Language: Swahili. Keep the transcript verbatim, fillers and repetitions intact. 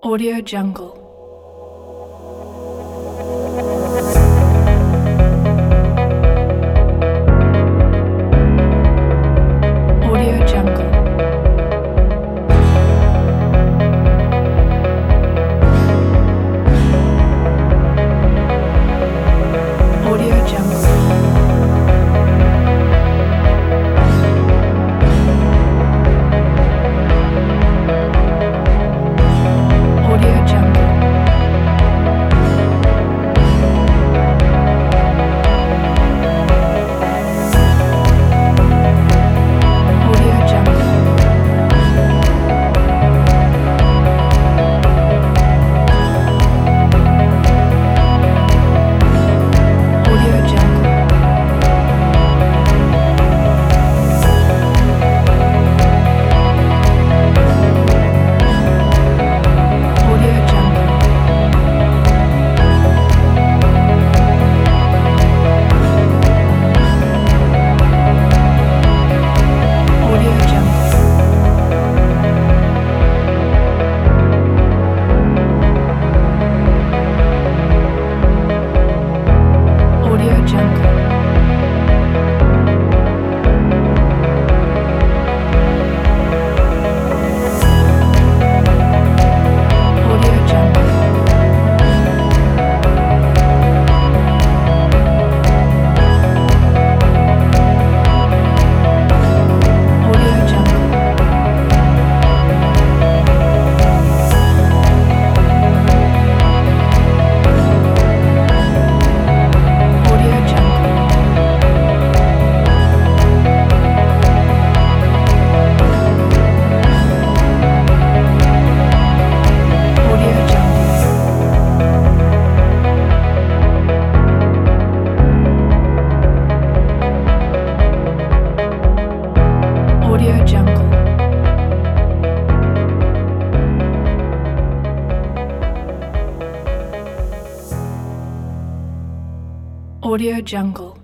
Audio Jungle. Audio Jungle. Audio Jungle. Audio Jungle. Audio Jungle. Audio Jungle. Audio Jungle. Audio Jungle. Audio Jungle. Audio Jungle. Audio Jungle. Audio Jungle. Audio Jungle. Audio Jungle. Audio Jungle.